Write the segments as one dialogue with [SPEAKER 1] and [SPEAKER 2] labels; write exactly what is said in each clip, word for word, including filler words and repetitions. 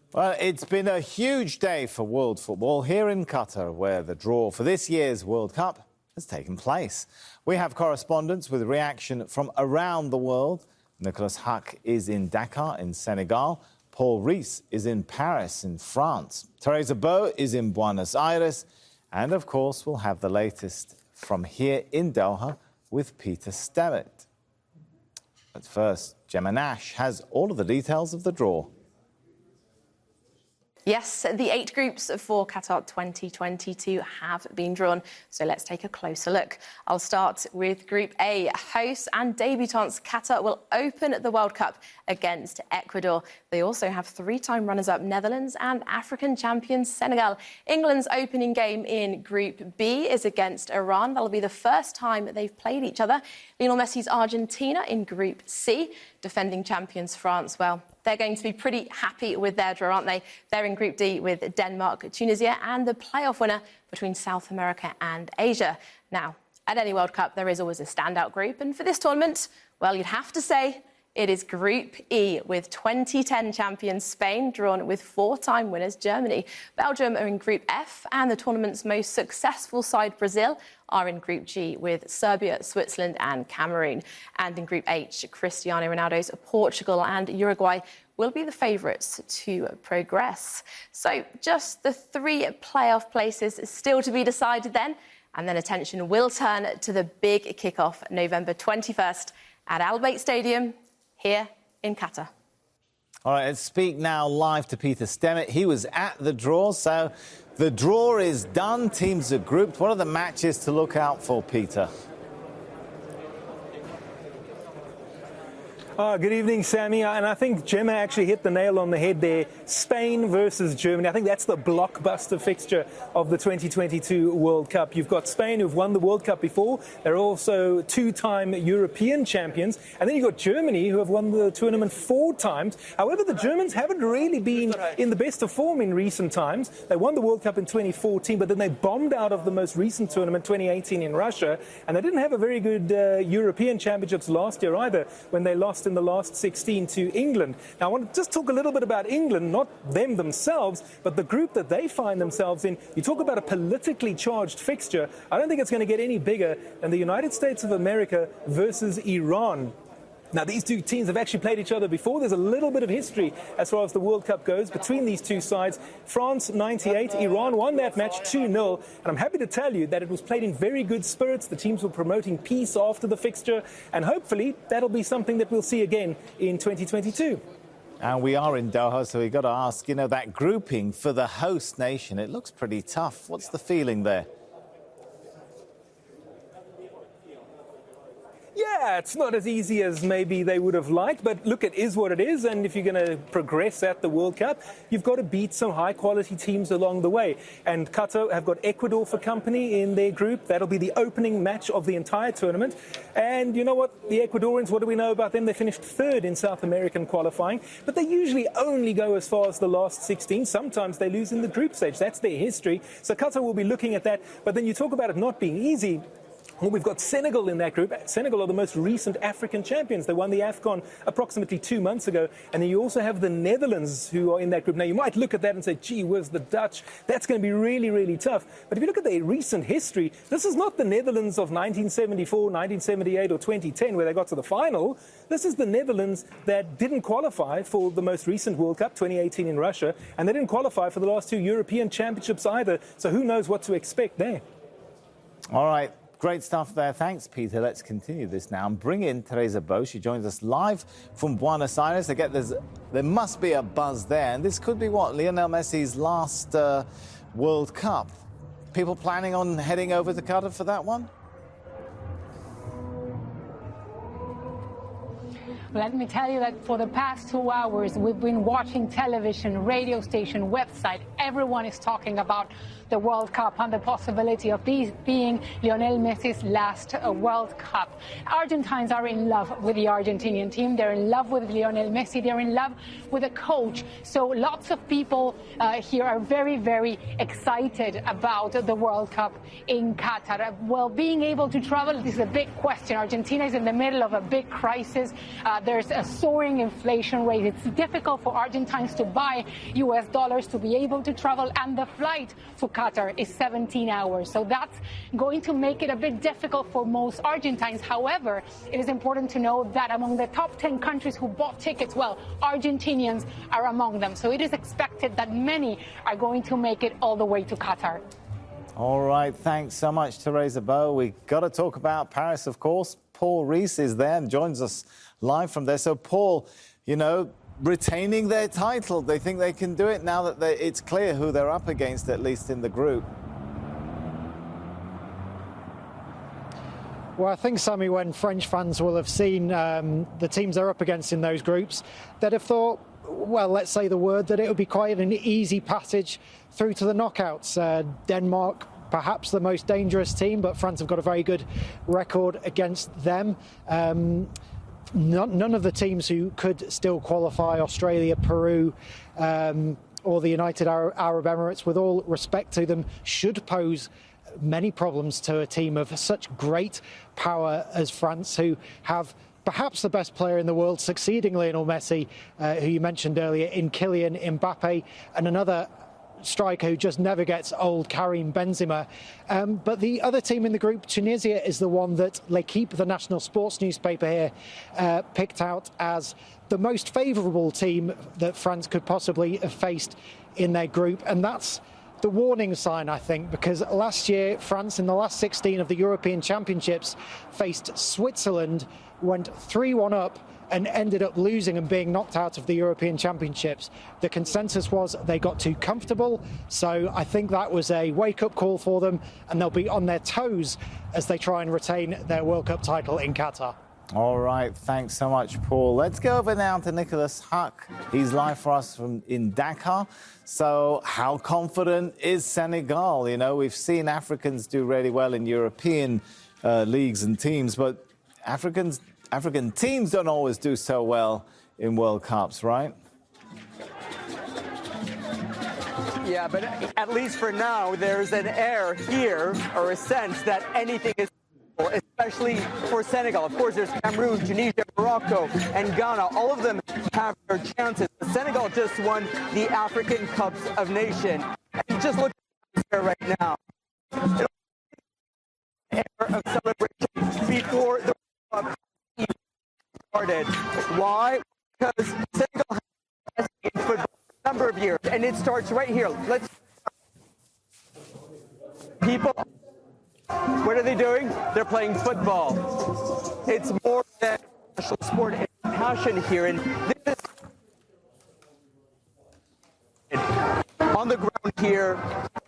[SPEAKER 1] Well, it's been a huge day for world football here in Qatar, where the draw for this year's World Cup has taken place. We have correspondents with reaction from around the world. Nicholas Huck is in Dakar in Senegal. Paul Rees is in Paris in France. Teresa Bow is in Buenos Aires. And, of course, we'll have the latest from here in Doha with Peter Stemmet. But first, Gemma Nash has all of the details of the draw.
[SPEAKER 2] Yes, the eight groups for Qatar twenty twenty-two have been drawn, so let's take a closer look. I'll start with Group A. Hosts and debutants Qatar will open the World Cup against Ecuador. They also have three-time runners-up Netherlands and African champions Senegal. England's opening game in Group B is against Iran. That'll be the first time they've played each other. Lionel Messi's Argentina in Group C. Defending champions France, well, they're going to be pretty happy with their draw, aren't they? They're in Group D with Denmark, Tunisia and the playoff winner between South America and Asia. Now, at any World Cup, there is always a standout group. And for this tournament, well, you'd have to say it is Group E with twenty ten champions Spain drawn with four-time winners Germany. Belgium are in Group F and the tournament's most successful side, Brazil, are in Group G with Serbia, Switzerland and Cameroon. And in Group H, Cristiano Ronaldo's Portugal and Uruguay will be the favourites to progress. So just the three playoff places still to be decided then. And then attention will turn to the big kick-off November twenty-first at Al Bayt Stadium here in Qatar.
[SPEAKER 1] All right, let's speak now live to Peter Stemmet. He was at the draw, so the draw is done. Teams are grouped. What are the matches to look out for, Peter?
[SPEAKER 3] Oh, good evening, Sammy. And I think Gemma actually hit the nail on the head there. Spain versus Germany. I think that's the blockbuster fixture of the twenty twenty-two World Cup. You've got Spain, who've won the World Cup before. They're also two-time European champions. And then you've got Germany, who have won the tournament four times. However, the Germans haven't really been in the best of form in recent times. They won the World Cup in twenty fourteen, but then they bombed out of the most recent tournament, twenty eighteen, in Russia. And they didn't have a very good uh, European championships last year either, when they lost in the last sixteen to England. Now, I want to just talk a little bit about England, not them themselves, but the group that they find themselves in. You talk about a politically charged fixture. I don't think it's going to get any bigger than the United States of America versus Iran. Now, these two teams have actually played each other before. There's a little bit of history as far as the World Cup goes between these two sides. France, ninety-eight. Iran won that match two nil. And I'm happy to tell you that it was played in very good spirits. The teams were promoting peace after the fixture. And hopefully that'll be something that we'll see again in twenty twenty-two.
[SPEAKER 1] And we are in Doha, so we've got to ask, you know, that grouping for the host nation, it looks pretty tough. What's the feeling there?
[SPEAKER 3] Yeah, it's not as easy as maybe they would have liked, but look, it is what it is. And if you're going to progress at the World Cup, you've got to beat some high-quality teams along the way. And Qatar have got Ecuador for company in their group. That'll be the opening match of the entire tournament. And you know what? The Ecuadorians, what do we know about them? They finished third in South American qualifying, but they usually only go as far as the last sixteen. Sometimes they lose in the group stage. That's their history. So Qatar will be looking at that. But then you talk about it not being easy. Well, we've got Senegal in that group. Senegal are the most recent African champions. They won the AFCON approximately two months ago. And then you also have the Netherlands, who are in that group. Now, you might look at that and say, gee, where's the Dutch? That's going to be really, really tough. But if you look at their recent history, this is not the Netherlands of nineteen seventy-four, nineteen seventy-eight or twenty ten, where they got to the final. This is the Netherlands that didn't qualify for the most recent World Cup, twenty eighteen in Russia. And they didn't qualify for the last two European championships either. So who knows what to expect there?
[SPEAKER 1] All right. Great stuff there. Thanks, Peter. Let's continue this now and bring in Teresa Bow. She joins us live from Buenos Aires. I get there's, there must be a buzz there. And this could be what? Lionel Messi's last uh, World Cup. People planning on heading over to Qatar for that one?
[SPEAKER 4] Let me tell you that for the past two hours, we've been watching television, radio station, website. Everyone is talking about the World Cup and the possibility of these being Lionel Messi's last uh, World Cup. Argentines are in love with the Argentinian team. They're in love with Lionel Messi. They're in love with the coach. So lots of people uh, here are very, very excited about the World Cup in Qatar. Well, being able to travel, this is a big question. Argentina is in the middle of a big crisis. Uh, Uh, there's a soaring inflation rate. It's difficult for Argentines to buy U S dollars to be able to travel, and the flight to Qatar is seventeen hours. So that's going to make it a bit difficult for most Argentines. However, it is important to know that among the top ten countries who bought tickets, well, Argentinians are among them. So it is expected that many are going to make it all the way to Qatar.
[SPEAKER 1] All right, thanks so much, Teresa Bow. We've got to talk about Paris, of course. Paul Rees is there and joins us live from there. So, Paul, you know, retaining their title, they think they can do it now that they, it's clear who they're up against, at least in the group.
[SPEAKER 5] Well, I think, Sammy, when French fans will have seen um, the teams they're up against in those groups, they'd have thought, well, let's say the word, that it would be quite an easy passage through to the knockouts. Uh, Denmark, perhaps the most dangerous team, but France have got a very good record against them. Um, none, none of the teams who could still qualify, Australia, Peru, um, or the United Arab Emirates, with all respect to them, should pose many problems to a team of such great power as France, who have perhaps the best player in the world, succeeding Lionel Messi, uh, who you mentioned earlier, in Kylian Mbappe, and another striker who just never gets old, Karim Benzema. Um, but the other team in the group, Tunisia, is the one that L'Equipe, the national sports newspaper here, uh, picked out as the most favourable team that France could possibly have faced in their group. And that's the warning sign, I think, because last year France, in the last sixteen of the European Championships, faced Switzerland, went three one up and ended up losing and being knocked out of the European Championships. The consensus was they got too comfortable, so I think that was a wake-up call for them, and they'll be on their toes as they try and retain their World Cup title in Qatar.
[SPEAKER 1] All right, thanks so much, Paul. Let's go over now to Nicholas Huck. He's live for us from in Dakar. So how confident is Senegal? You know, we've seen Africans do really well in European uh, leagues and teams, but Africans, African teams don't always do so well in World Cups, right?
[SPEAKER 6] Yeah, but at least for now, there's an air here, or a sense that anything is possible, especially for Senegal. Of course, there's Cameroon, Tunisia, Morocco, and Ghana. All of them have their chances. Senegal just won the African Cups of Nations. And just look here right now. Air of celebration before the World Cup started. Why? Because Senegal has been in football for a number of years, and it starts right here. Let's people. What are they doing? They're playing football. It's more than a national sport and passion here, and this is on the ground here.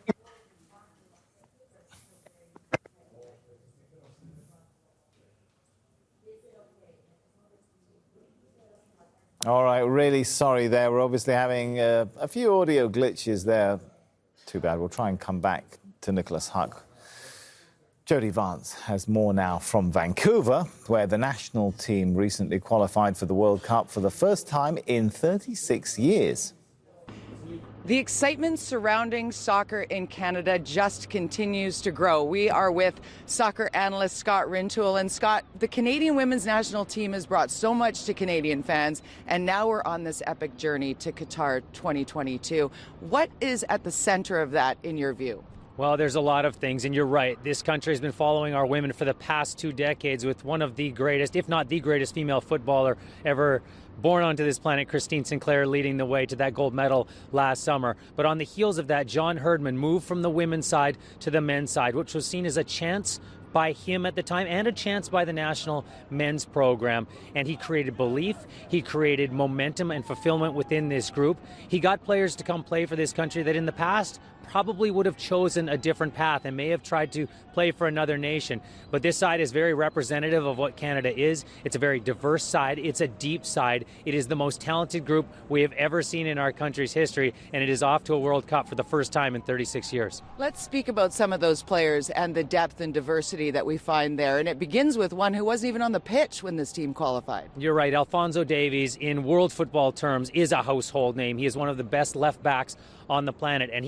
[SPEAKER 1] All right, really sorry there. We're obviously having uh, a few audio glitches there. Too bad. We'll try and come back to Nicholas Huck. Jody Vance has more now from Vancouver, where the national team recently qualified for the World Cup for the first time in thirty-six years.
[SPEAKER 7] The excitement surrounding soccer in Canada just continues to grow. We are with soccer analyst Scott Rintoul. And Scott, the Canadian women's national team has brought so much to Canadian fans, and now we're on this epic journey to Qatar twenty twenty-two. What is at the center of that, in your view?
[SPEAKER 8] Well, there's a lot of things, and you're right. This country has been following our women for the past two decades with one of the greatest, if not the greatest, female footballer ever born onto this planet, Christine Sinclair, leading the way to that gold medal last summer. But on the heels of that, John Herdman moved from the women's side to the men's side, which was seen as a chance by him at the time and a chance by the national men's program. And he created belief, he created momentum and fulfillment within this group. He got players to come play for this country that in the past probably would have chosen a different path and may have tried to play for another nation. But this side is very representative of what Canada is. It's a very diverse side. It's a deep side. It is the most talented group we have ever seen in our country's history, and it is off to a World Cup for the first time in thirty-six years.
[SPEAKER 7] Let's speak about some of those players and the depth and diversity that we find there. And it begins with one who wasn't even on the pitch when this team qualified.
[SPEAKER 8] You're right. Alphonso Davies, in world football terms, is a household name. He is one of the best left backs on the planet, and he hasn't even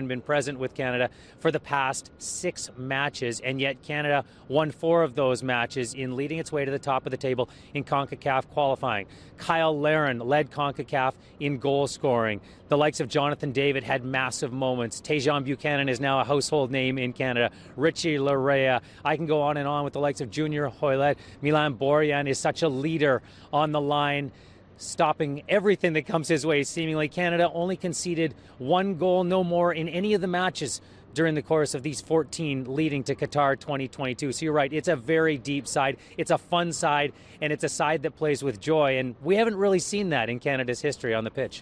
[SPEAKER 8] been present with Canada for the past six matches, and yet Canada won four of those matches in leading its way to the top of the table in CONCACAF qualifying. Kyle Larin led CONCACAF in goal scoring. The likes of Jonathan David had massive moments. Tejan Buchanan is now a household name in Canada. Richie Larea. I can go on and on with the likes of Junior Hoylett. Milan Borjan is such a leader on the line, stopping everything that comes his way, seemingly. Canada only conceded one goal, no more, in any of the matches during the course of these fourteen leading to Qatar twenty twenty-two. So you're right, it's a very deep side, it's a fun side, and it's a side that plays with joy, and we haven't really seen that in Canada's history on the pitch.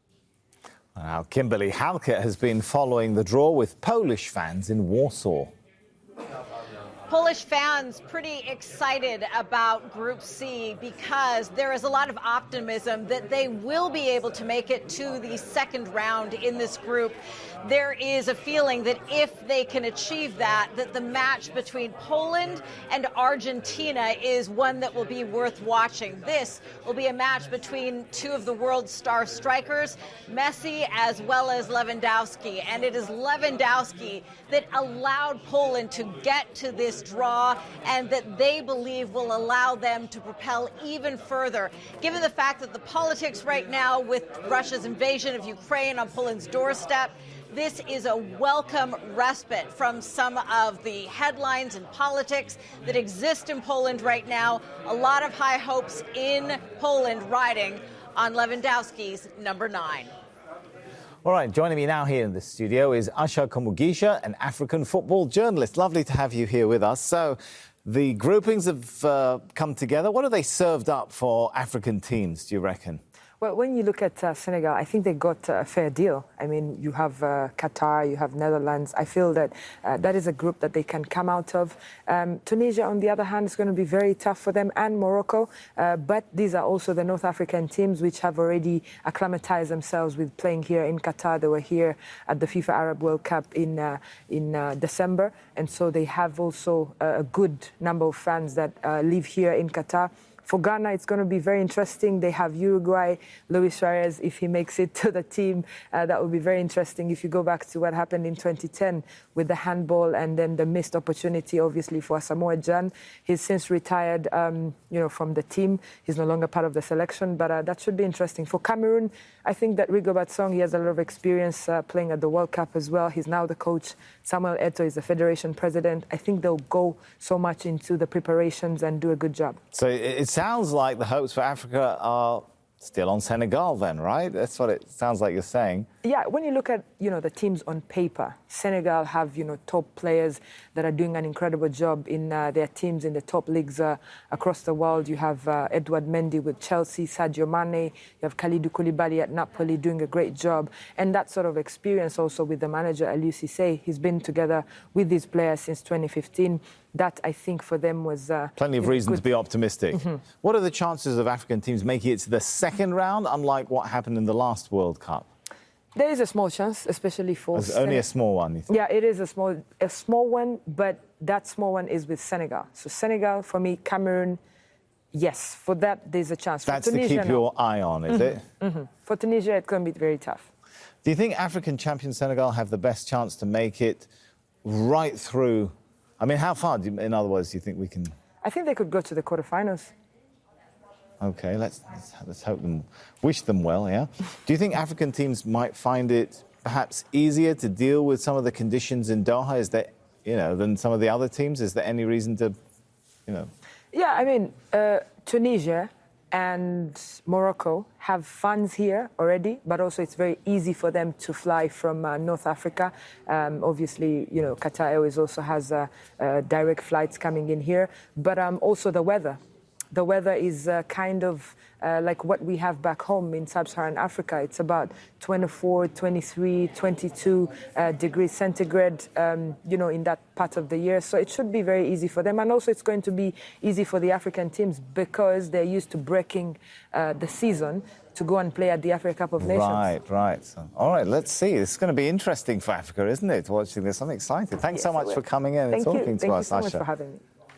[SPEAKER 1] Now, Kimberly Halkett has been following the draw with Polish fans in Warsaw.
[SPEAKER 9] Polish fans pretty excited about Group C because there is a lot of optimism that they will be able to make it to the second round in this group. There is a feeling that if they can achieve that, that the match between Poland and Argentina is one that will be worth watching. This will be a match between two of the world's star strikers, Messi as well as Lewandowski. And it is Lewandowski that allowed Poland to get to this draw and that they believe will allow them to propel even further. Given the fact that the politics right now with Russia's invasion of Ukraine on Poland's doorstep, this is a welcome respite from some of the headlines and politics that exist in Poland right now. A lot of high hopes in Poland riding on Lewandowski's number nine.
[SPEAKER 1] All right, joining me now here in the studio is Asha Komugisha, an African football journalist. Lovely to have you here with us. So the groupings have uh, come together. What have they served up for African teams, do you reckon?
[SPEAKER 10] Well, when you look at uh, Senegal, I think they got a fair deal. I mean, you have uh, Qatar, you have Netherlands. I feel that uh, that is a group that they can come out of. Um, Tunisia, on the other hand, is going to be very tough for them, and Morocco. Uh, but these are also the North African teams which have already acclimatized themselves with playing here in Qatar. They were here at the FIFA Arab World Cup in uh, in uh, December, and so they have also uh, a good number of fans that uh, live here in Qatar. For Ghana, it's going to be very interesting. They have Uruguay, Luis Suarez, if he makes it to the team. Uh, that would be very interesting if you go back to what happened in twenty ten with the handball and then the missed opportunity, obviously, for Samoa Gyan. He's since retired, um, you know, from the team. He's no longer part of the selection, but uh, that should be interesting. For Cameroon, I think that Rigobert Song, he has a lot of experience uh, playing at the World Cup as well. He's now the coach. Samuel Eto'o is the federation president. I think they'll go so much into the preparations and do a good job.
[SPEAKER 1] So it sounds like the hopes for Africa are still on Senegal then, right? That's what it sounds like you're saying.
[SPEAKER 10] Yeah, when you look at, you know, the teams on paper, Senegal have, you know, top players that are doing an incredible job in uh, their teams in the top leagues uh, across the world. You have uh, Edouard Mendy with Chelsea, Sadio Mane, you have Kalidou Koulibaly at Napoli doing a great job. And that sort of experience also with the manager, Aliou Cissé. He's been together with these players since twenty fifteen. That, I think, for them was... Uh,
[SPEAKER 1] Plenty of reason
[SPEAKER 10] good.
[SPEAKER 1] to be optimistic. Mm-hmm. What are the chances of African teams making it to the second round, unlike what happened in the last World Cup?
[SPEAKER 10] There is a small chance, especially for...
[SPEAKER 1] It's only a small one, you think?
[SPEAKER 10] Yeah, it is a small, a small one, but that small one is with Senegal. So Senegal, for me, Cameroon, yes, for that, there's a chance.
[SPEAKER 1] That's
[SPEAKER 10] for Tunisia,
[SPEAKER 1] to keep
[SPEAKER 10] no.
[SPEAKER 1] your eye on, is
[SPEAKER 10] mm-hmm.
[SPEAKER 1] it?
[SPEAKER 10] Mm-hmm. For Tunisia, it's going to be very tough.
[SPEAKER 1] Do you think African champion Senegal have the best chance to make it right through... I mean, how far, do you, in other words, do you think we can...
[SPEAKER 10] I think they could go to the quarterfinals.
[SPEAKER 1] OK, let's, let's, let's hope them, wish them well, yeah? Do you think African teams might find it perhaps easier to deal with some of the conditions in Doha, is there, you know, than some of the other teams? Is there any reason to, you know...
[SPEAKER 10] Yeah, I mean, uh, Tunisia and Morocco have fans here already, but also it's very easy for them to fly from uh, North Africa. Um, obviously, you know, Qatar Airways also has uh, uh, direct flights coming in here, but um, also the weather. The weather is uh, kind of uh, like what we have back home in sub-Saharan Africa. It's about twenty-four, twenty-three, twenty-two uh, degrees centigrade, um, you know, in that part of the year. So it should be very easy for them. And also it's going to be easy for the African teams because they're used to breaking uh, the season to go and play at the Africa Cup of Nations.
[SPEAKER 1] Right, right. So, all right, let's see. It's going to be interesting for Africa, isn't it, watching this? I'm excited. Thanks
[SPEAKER 10] yes,
[SPEAKER 1] so much for coming in and
[SPEAKER 10] Thank
[SPEAKER 1] talking
[SPEAKER 10] you.
[SPEAKER 1] to
[SPEAKER 10] Thank
[SPEAKER 1] us,
[SPEAKER 10] you so
[SPEAKER 1] Asha.
[SPEAKER 10] much for having me.